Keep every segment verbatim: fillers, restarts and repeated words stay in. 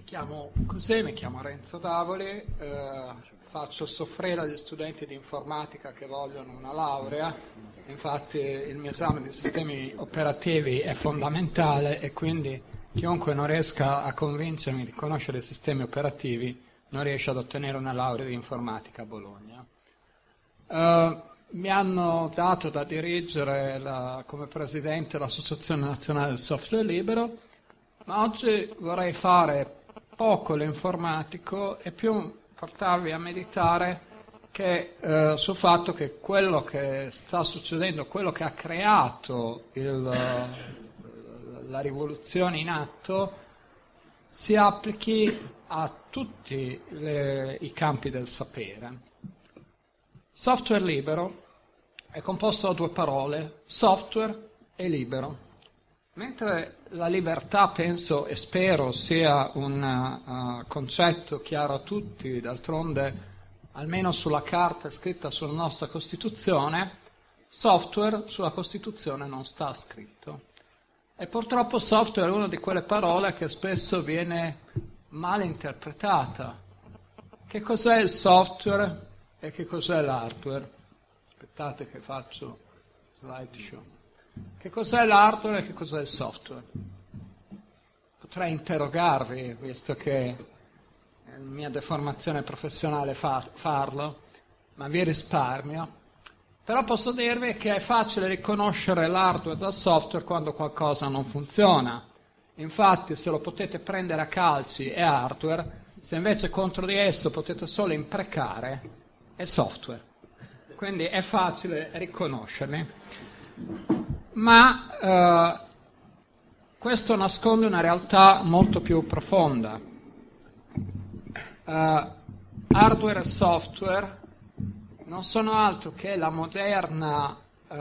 chiamo così, mi chiamo Renzo Davoli, eh, faccio soffrire agli studenti di informatica che vogliono una laurea, infatti il mio esame di sistemi operativi è fondamentale e quindi chiunque non riesca a convincermi di conoscere i sistemi operativi non riesce ad ottenere una laurea di informatica a Bologna. Eh, mi hanno dato da dirigere la, come presidente l'Associazione Nazionale del Software Libero, ma oggi vorrei fare poco l'informatico e più portarvi a meditare che, eh, sul fatto che quello che sta succedendo, quello che ha creato il, la rivoluzione in atto, si applichi a tutti le, i campi del sapere. Software libero è composto da due parole, software e libero. Mentre la libertà, penso e spero, sia un uh, concetto chiaro a tutti, d'altronde almeno sulla carta scritta sulla nostra Costituzione, software sulla Costituzione non sta scritto. E purtroppo software è una di quelle parole che spesso viene mal interpretata. Che cos'è il software e che cos'è l'hardware? Aspettate che faccio slideshow. Che cos'è l'hardware e che cos'è il software? Potrei interrogarvi, visto che è la mia deformazione professionale fa, farlo, ma vi risparmio. Però posso dirvi che è facile riconoscere l'hardware dal software quando qualcosa non funziona. Infatti, se lo potete prendere a calci è hardware, se invece contro di esso potete solo imprecare, è software. Quindi è facile riconoscerli. Ma eh, questo nasconde una realtà molto più profonda. Uh, hardware e software non sono altro che la moderna, uh,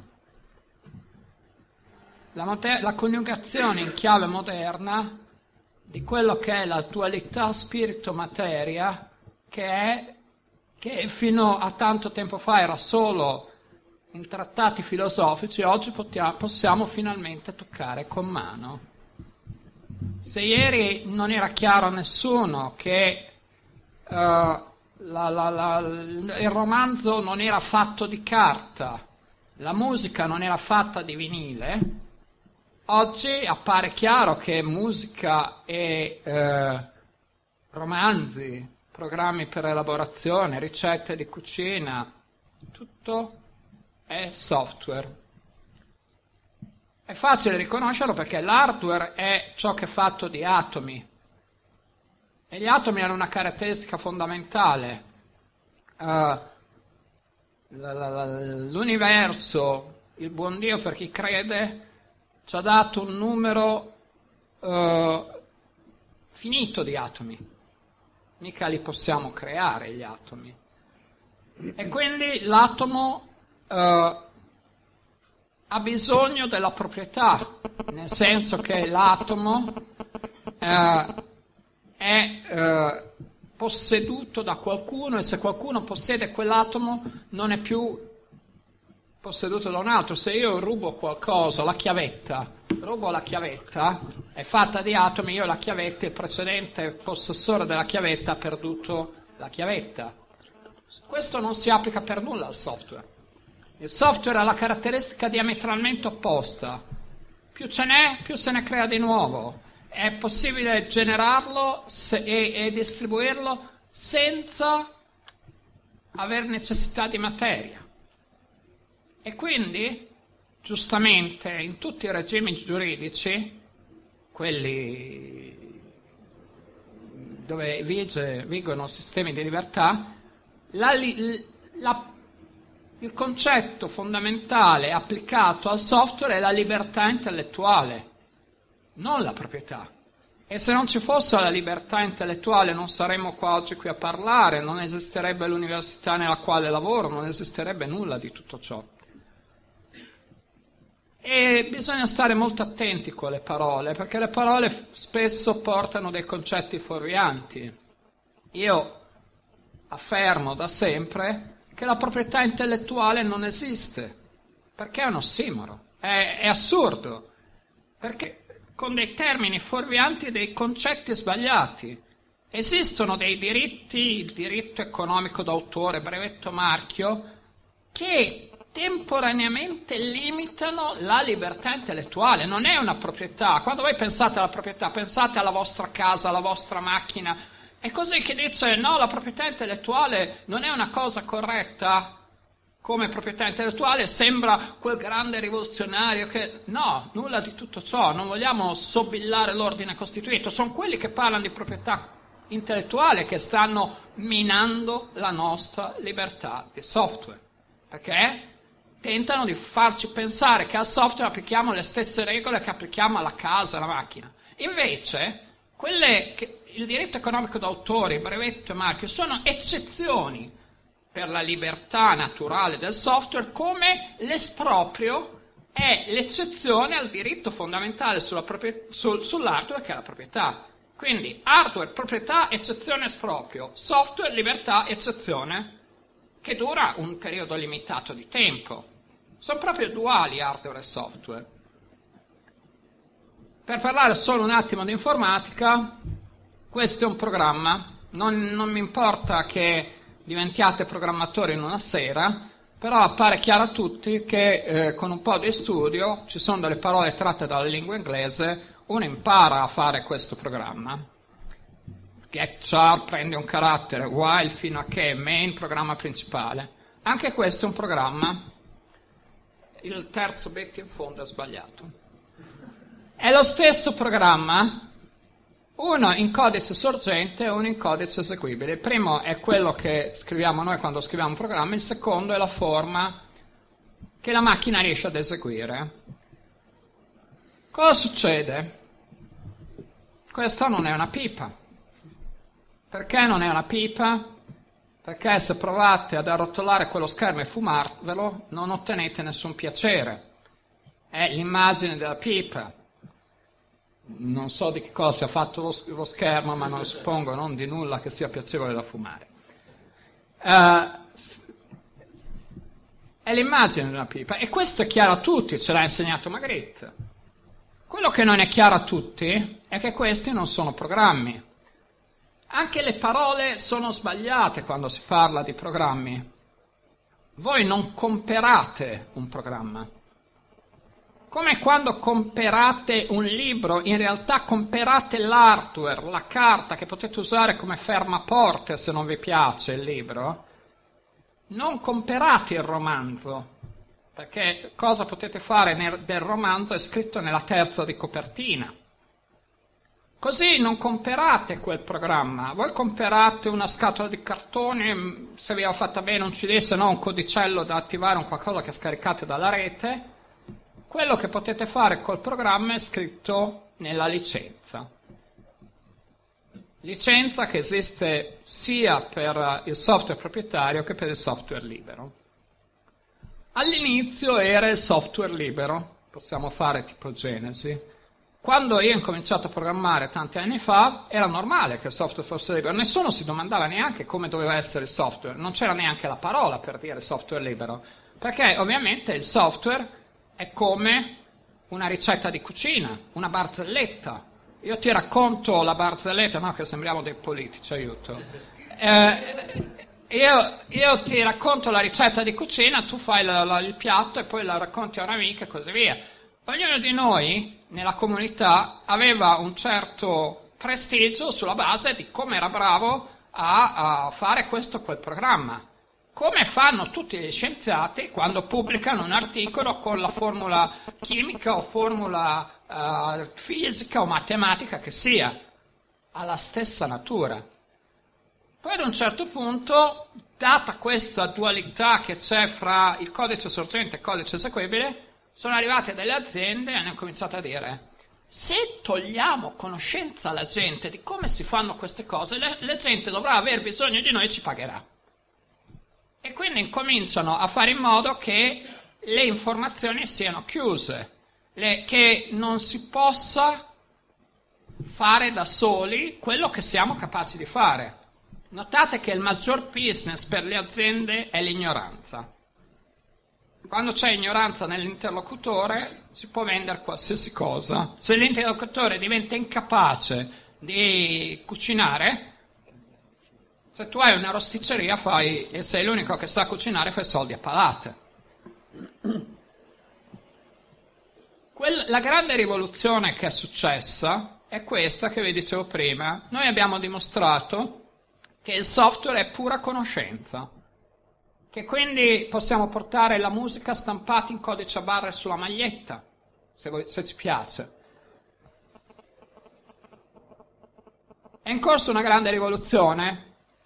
la, moder- la coniugazione in chiave moderna di quello che è l'attualità spirito-materia, che è che fino a tanto tempo fa era solo in trattati filosofici, oggi potiamo, possiamo finalmente toccare con mano. Se ieri non era chiaro a nessuno che uh, la, la, la, il romanzo non era fatto di carta, la musica non era fatta di vinile, oggi appare chiaro che musica e uh, romanzi, programmi per elaborazione, ricette di cucina, tutto è software. È facile riconoscerlo perché l'hardware è ciò che è fatto di atomi e gli atomi hanno una caratteristica fondamentale. Uh, la, la, la, l'universo, il buon Dio per chi crede, ci ha dato un numero uh, finito di atomi, mica li possiamo creare gli atomi. E quindi l'atomo uh, ha bisogno della proprietà, nel senso che l'atomo eh, è eh, posseduto da qualcuno e se qualcuno possiede quell'atomo non è più posseduto da un altro. Se io rubo qualcosa, la chiavetta, rubo la chiavetta, è fatta di atomi, io la chiavetta, il precedente possessore della chiavetta ha perduto la chiavetta. Questo non si applica per nulla al software. Il software ha la caratteristica diametralmente opposta. Più ce n'è, più se ne crea di nuovo. È possibile generarlo se, e, e distribuirlo senza aver necessità di materia. E quindi, giustamente, in tutti i regimi giuridici, quelli dove vige, vigono sistemi di libertà, la, la il concetto fondamentale applicato al software è la libertà intellettuale, non la proprietà. E se non ci fosse la libertà intellettuale non saremmo qua oggi qui a parlare, non esisterebbe l'università nella quale lavoro, non esisterebbe nulla di tutto ciò. E bisogna stare molto attenti con le parole, perché le parole spesso portano dei concetti fuorvianti. Io affermo da sempre che la proprietà intellettuale non esiste, perché è un ossimoro, è, è assurdo, perché con dei termini fuorvianti e dei concetti sbagliati. Esistono dei diritti, il diritto economico d'autore, brevetto marchio, che temporaneamente limitano la libertà intellettuale. Non è una proprietà. Quando voi pensate alla proprietà, pensate alla vostra casa, alla vostra macchina. È così che dice, no, la proprietà intellettuale non è una cosa corretta. Come proprietà intellettuale sembra quel grande rivoluzionario che... No, nulla di tutto ciò. Non vogliamo sobillare l'ordine costituito. Sono quelli che parlano di proprietà intellettuale che stanno minando la nostra libertà di software, perché tentano di farci pensare che al software applichiamo le stesse regole che applichiamo alla casa, alla macchina. Invece, quelle che, il diritto economico d'autore, il brevetto e marchio sono eccezioni per la libertà naturale del software, come l'esproprio è l'eccezione al diritto fondamentale sulla proprie, sul, sull'hardware che è la proprietà. Quindi hardware, proprietà, eccezione, esproprio, software, libertà, eccezione, che dura un periodo limitato di tempo. Sono proprio duali hardware e software. Per parlare solo un attimo di informatica, questo è un programma, non, non mi importa che diventiate programmatori in una sera, però appare chiaro a tutti che eh, con un po' di studio ci sono delle parole tratte dalla lingua inglese. Uno impara a fare questo programma. Get char prende un carattere, while fino a che, main programma principale. Anche questo è un programma. Il terzo bit in fondo è sbagliato. È lo stesso programma, uno in codice sorgente e uno in codice eseguibile. Il primo è quello che scriviamo noi quando scriviamo un programma, il secondo è la forma che la macchina riesce ad eseguire. Cosa succede? Questa non è una pipa. Perché non è una pipa? Perché se provate ad arrotolare quello schermo e fumarvelo, non ottenete nessun piacere. È l'immagine della pipa. Non so di che cosa sia fatto lo, lo schermo, ma non suppongo non di nulla che sia piacevole da fumare. Uh, è l'immagine di una pipa. E questo è chiaro a tutti, ce l'ha insegnato Magritte. Quello che non è chiaro a tutti è che questi non sono programmi. Anche le parole sono sbagliate quando si parla di programmi. Voi non comperate un programma. Come quando comperate un libro, in realtà comperate l'hardware, la carta che potete usare come fermaporte se non vi piace il libro. Non comperate il romanzo. Perché cosa potete fare nel, del romanzo è scritto nella terza di copertina. Così non comperate quel programma, voi comperate una scatola di cartone, se vi ho fatta bene un C D, se no un codicello da attivare, un qualcosa che scaricate dalla rete. Quello che potete fare col programma è scritto nella licenza. Licenza che esiste sia per il software proprietario che per il software libero. All'inizio era il software libero, possiamo fare tipo Genesi. Quando io ho incominciato a programmare tanti anni fa, era normale che il software fosse libero. Nessuno si domandava neanche come doveva essere il software, non c'era neanche la parola per dire software libero, perché ovviamente il software è come una ricetta di cucina, una barzelletta. Io ti racconto la barzelletta, no che sembriamo dei politici, aiuto. Eh, Io, io ti racconto la ricetta di cucina, tu fai la, la, il piatto e poi la racconti a un'amica e così via. Ognuno di noi nella comunità aveva un certo prestigio sulla base di come era bravo a, a fare questo o quel programma. Come fanno tutti gli scienziati quando pubblicano un articolo con la formula chimica o formula uh, fisica o matematica che sia. Ha la stessa natura. Poi ad un certo punto, data questa dualità che c'è fra il codice sorgente e il codice eseguibile, sono arrivate delle aziende e hanno cominciato a dire: se togliamo conoscenza alla gente di come si fanno queste cose, la, la gente dovrà aver bisogno di noi e ci pagherà. E quindi incominciano a fare in modo che le informazioni siano chiuse, le, che non si possa fare da soli quello che siamo capaci di fare. Notate che il maggior business per le aziende è l'ignoranza. quando c'è ignoranza nell'interlocutore si può vendere qualsiasi cosa. Se l'interlocutore diventa incapace di cucinare, se tu hai una rosticceria fai, e sei l'unico che sa cucinare, fai soldi a palate. Quella, la grande rivoluzione che è successa è questa che vi dicevo prima. Noi abbiamo dimostrato che il software è pura conoscenza, che quindi possiamo portare la musica stampata in codice a barre sulla maglietta, se, voi, se ci piace. È in corso una grande rivoluzione.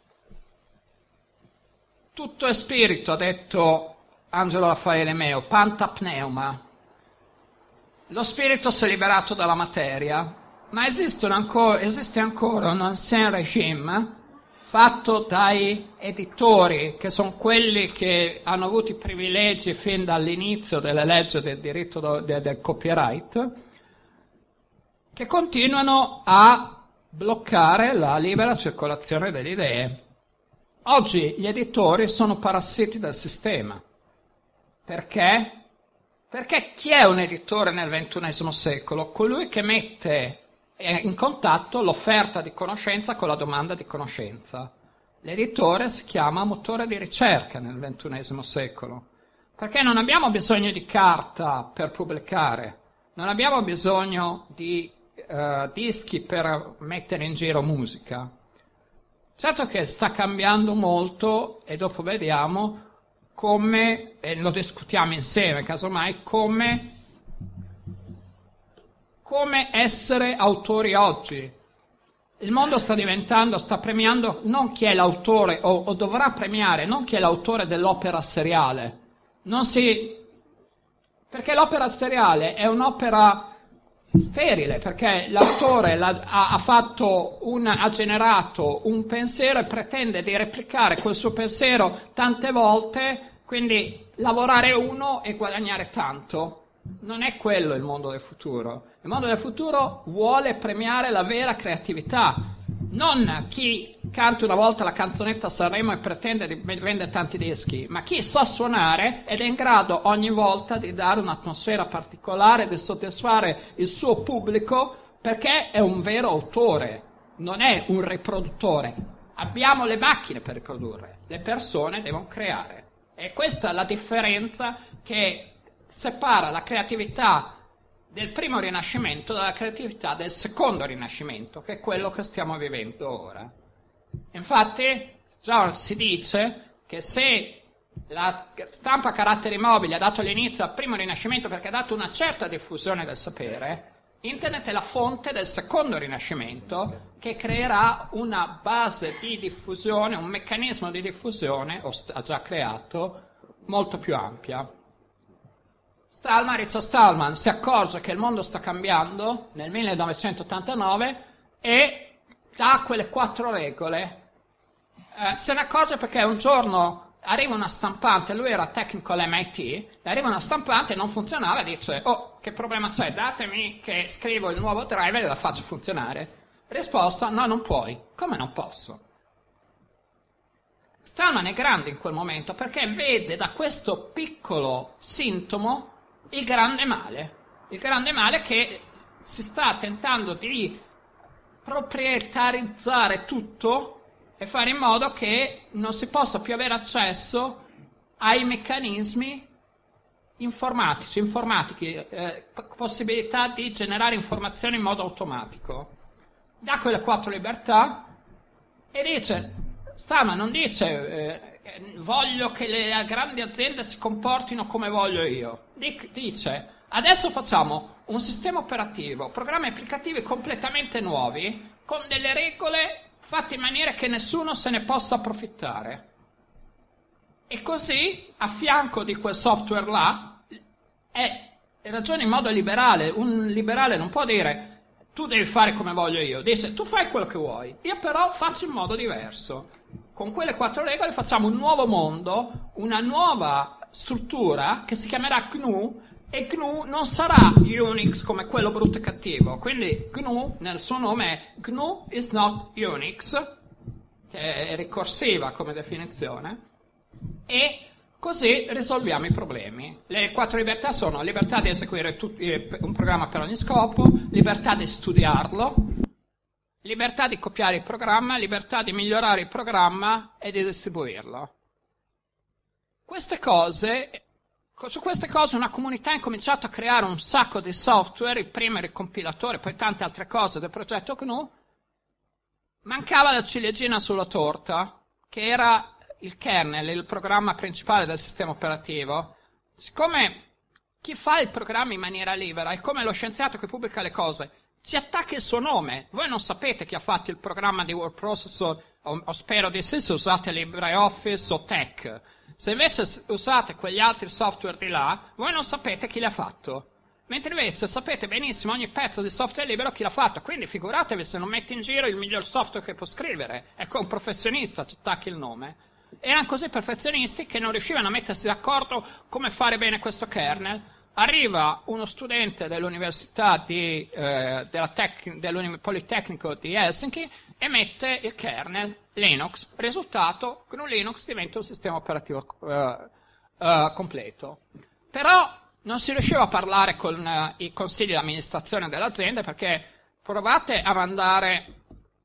Tutto è spirito, ha detto Angelo Raffaele Meo, panta pneuma. Lo spirito si è liberato dalla materia, ma ancora, esiste ancora un ancien regime fatto dai editori, che sono quelli che hanno avuto i privilegi fin dall'inizio delle leggi del diritto do, de, del copyright, che continuano a bloccare la libera circolazione delle idee. Oggi gli editori sono parassiti del sistema. Perché? Perché chi è un editore nel ventunesimo secolo? Colui che mette in contatto l'offerta di conoscenza con la domanda di conoscenza. L'editore si chiama motore di ricerca nel ventunesimo secolo. Perché non abbiamo bisogno di carta per pubblicare, non abbiamo bisogno di uh, dischi per mettere in giro musica. Certo che sta cambiando molto e dopo vediamo come, e lo discutiamo insieme casomai, come, come essere autori oggi. Il mondo sta diventando, sta premiando non chi è l'autore, o, o dovrà premiare, non chi è l'autore dell'opera seriale. Non si, perché l'opera seriale è un'opera sterile, perché l'autore ha, ha, fatto un, ha generato un pensiero e pretende di replicare quel suo pensiero tante volte, quindi lavorare uno e guadagnare tanto. Non è quello il mondo del futuro. Il mondo del futuro vuole premiare la vera creatività, non chi canta una volta la canzonetta a Sanremo e pretende di vendere tanti dischi, ma chi sa suonare ed è in grado ogni volta di dare un'atmosfera particolare, di soddisfare il suo pubblico, perché è un vero autore, non è un riproduttore. Abbiamo le macchine per riprodurre, le persone devono creare. E questa è la differenza che separa la creatività del primo rinascimento dalla creatività del secondo rinascimento, che è quello che stiamo vivendo ora. Infatti, già si dice che se la stampa a caratteri mobili ha dato l'inizio al primo rinascimento perché ha dato una certa diffusione del sapere, Internet è la fonte del secondo rinascimento che creerà una base di diffusione, un meccanismo di diffusione, o ha già creato, molto più ampia. Stallman, Richard Stallman, si accorge che il mondo sta cambiando nel millenovecentottantanove e dà quelle quattro regole. Eh, se ne accorge perché un giorno arriva una stampante, lui era tecnico all'M I T, arriva una stampante e non funzionava e dice: oh, che problema c'è? Datemi che scrivo il nuovo driver e la faccio funzionare. Risposta: no, non puoi. Come non posso? Stallman è grande in quel momento perché vede da questo piccolo sintomo il grande male, il grande male che si sta tentando di proprietarizzare tutto e fare in modo che non si possa più avere accesso ai meccanismi informatici, informatici, eh, possibilità di generare informazioni in modo automatico. Dà quelle quattro libertà e dice, Stallman non dice eh, voglio che le grandi aziende si comportino come voglio io, dice adesso facciamo un sistema operativo, programmi applicativi completamente nuovi, con delle regole fatte in maniera che nessuno se ne possa approfittare. E così, a fianco di quel software là, è, ragiona in modo liberale. Un liberale non può dire tu devi fare come voglio io, dice tu fai quello che vuoi, io però faccio in modo diverso. Con quelle quattro regole facciamo un nuovo mondo, una nuova struttura che si chiamerà G N U, e G N U non sarà Unix come quello brutto e cattivo. Quindi G N U nel suo nome è G N U is not Unix, che è ricorsiva come definizione, e Così risolviamo i problemi. Le quattro libertà sono libertà di eseguire un programma per ogni scopo, libertà di studiarlo, libertà di copiare il programma, libertà di migliorare il programma e di distribuirlo. Queste cose, su queste cose una comunità ha incominciato a creare un sacco di software, il primo era il compilatore, poi tante altre cose del progetto G N U. Mancava la ciliegina sulla torta, che era il kernel, il programma principale del sistema operativo. Siccome chi fa il programma in maniera libera è come lo scienziato che pubblica le cose, ci attacca il suo nome. Voi non sapete chi ha fatto il programma di word processor, o, o spero di sì se usate LibreOffice o Tech. Se invece usate quegli altri software di là, voi non sapete chi l'ha fatto. Mentre invece sapete benissimo ogni pezzo di software libero chi l'ha fatto. Quindi figuratevi se non metti in giro il miglior software che può scrivere. Ecco, un professionista ci attacchi il nome. Erano così perfezionisti che non riuscivano a mettersi d'accordo come fare bene questo kernel. Arriva uno studente dell'università di, eh, della tec- dell'Uni- Politecnico di Helsinki e mette il kernel Linux. Risultato, G N U Linux diventa un sistema operativo eh, eh, completo. Però non si riusciva a parlare con eh, i consigli di amministrazione dell'azienda, perché provate a mandare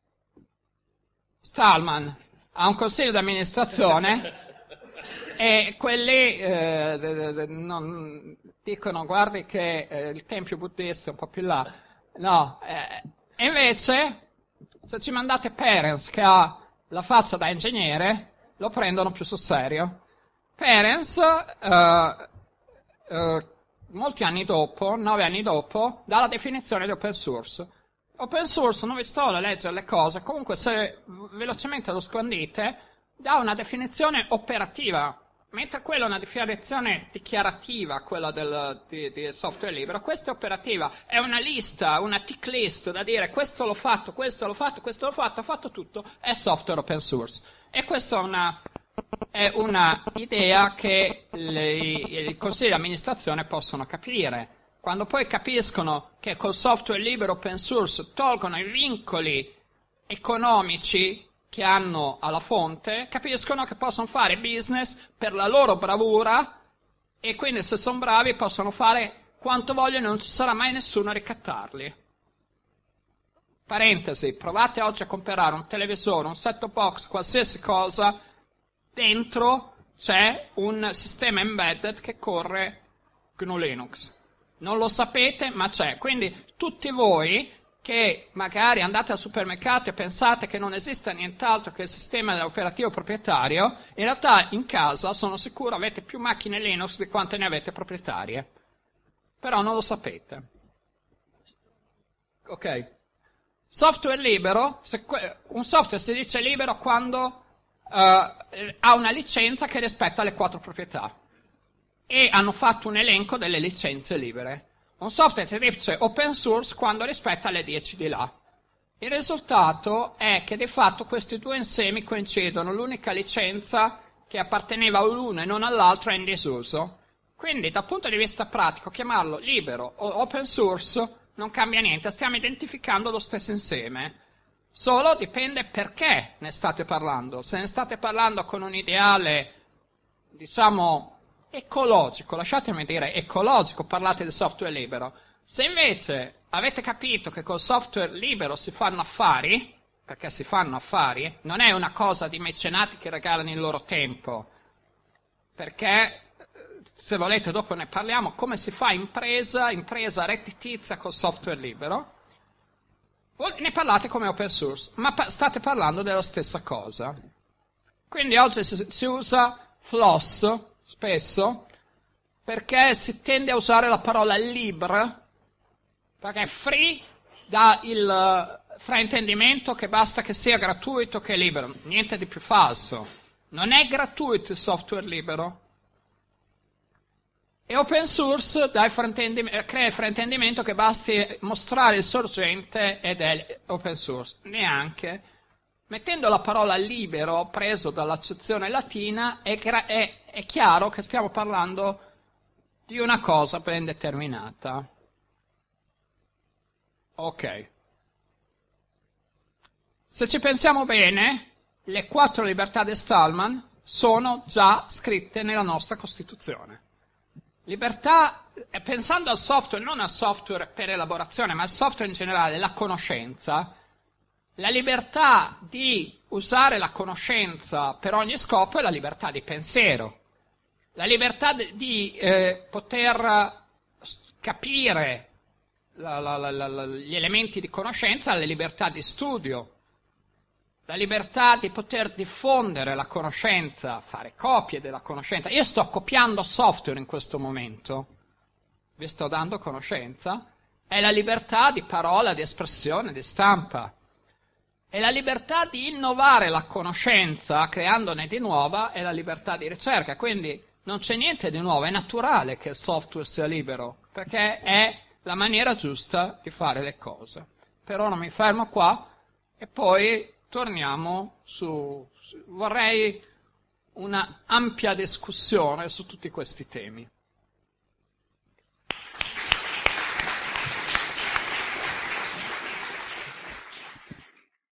Stallman a un consiglio di amministrazione e quelli eh, de, de, non, dicono guardi che eh, il tempio buddista è un po' più là. No, eh, e invece se ci mandate Perens che ha la faccia da ingegnere lo prendono più sul serio. Perens eh, eh, molti anni dopo, nove anni dopo, dà la definizione di open source. Open source, non vi sto a leggere le cose, comunque se velocemente lo scandite, dà una definizione operativa, mentre quella è una definizione dichiarativa, quella del di, di software libero. Questa è operativa, è una lista, una tick list da dire questo l'ho fatto, questo l'ho fatto, questo l'ho fatto, ho fatto tutto, è software open source. E questa è una, è una idea che le, i consigli di amministrazione possono capire. Quando poi capiscono che col software libero open source tolgono i vincoli economici che hanno alla fonte, capiscono che possono fare business per la loro bravura e quindi se sono bravi possono fare quanto vogliono e non ci sarà mai nessuno a ricattarli. Parentesi, provate oggi a comprare un televisore, un set-top box, qualsiasi cosa, dentro c'è un sistema embedded che corre G N U Linux. Non lo sapete, ma c'è. Quindi tutti voi che magari andate al supermercato e pensate che non esista nient'altro che il sistema operativo proprietario, in realtà in casa, sono sicuro, avete più macchine Linux di quante ne avete proprietarie. Però non lo sapete. Ok. Software libero, se un software si dice libero quando uh, ha una licenza che rispetta le quattro proprietà. E hanno fatto un elenco delle licenze libere. Un software si dice open source quando rispetta le dieci di là. Il risultato è che di fatto questi due insiemi coincidono, l'unica licenza che apparteneva all'uno e non all'altro è in disuso. Quindi dal punto di vista pratico chiamarlo libero o open source non cambia niente, stiamo identificando lo stesso insieme. Solo dipende perché ne state parlando. Se ne state parlando con un ideale, diciamo, ecologico, lasciatemi dire ecologico, parlate di software libero. Se invece avete capito che col software libero si fanno affari, perché si fanno affari, non è una cosa di mecenati che regalano il loro tempo, perché se volete dopo ne parliamo, come si fa impresa, impresa redditizia col software libero, ne parlate come open source, ma state parlando della stessa cosa. Quindi oggi si, si usa floss spesso, perché si tende a usare la parola libre, perché free dà il fraintendimento che basta che sia gratuito che libero, niente di più falso. Non è gratuito il software libero. E open source dà il fraintendimento, crea il fraintendimento che basti mostrare il sorgente ed è open source. Neanche. Mettendo la parola libero, preso dall'accezione latina, è, è, è chiaro che stiamo parlando di una cosa ben determinata. Ok. Se ci pensiamo bene, le quattro libertà di Stallman sono già scritte nella nostra Costituzione. Libertà, pensando al software, non al software per elaborazione, ma al software in generale, la conoscenza, la libertà di usare la conoscenza per ogni scopo è la libertà di pensiero. La libertà di eh, poter capire la, la, la, la, gli elementi di conoscenza è la libertà di studio. La libertà di poter diffondere la conoscenza, fare copie della conoscenza. Io sto copiando software in questo momento, vi sto dando conoscenza, è la libertà di parola, di espressione, di stampa. E la libertà di innovare la conoscenza, creandone di nuova, è la libertà di ricerca. Quindi non c'è niente di nuovo, è naturale che il software sia libero, perché è la maniera giusta di fare le cose. Per ora mi fermo qua e poi torniamo su, su vorrei una ampia discussione su tutti questi temi.